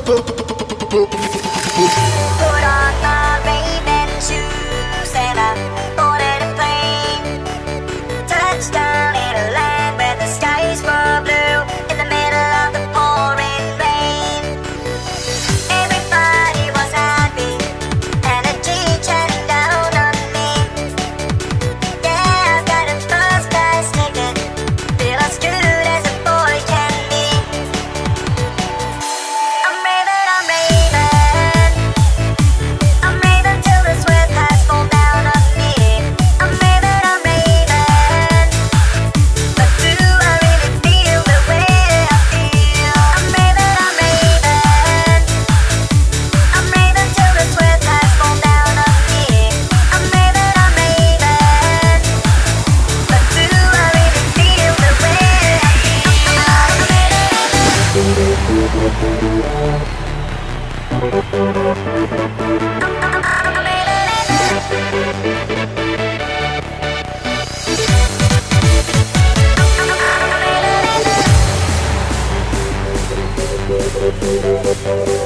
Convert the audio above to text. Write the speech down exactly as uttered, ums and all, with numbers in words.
Put on my Ray-Ban shoes and I boarded a plane. Touchdown in a land where the skies were blue in the middle of the pouring rain. Everybody was happy and a G chatting down on me. Yeah, I've got a first class ticket, feel as good as a boy can be. I'm raving, I'm raving, I'm raving till the sweat has fallen down on me. I'm raving, I'm raving, but do I really feel the way I feel? I'm raving, I'm raving, I'm raving till the sweat has fallen down on me. I'm raving, I'm raving, but do I really feel the way I feel? I'm raving, I'm raving.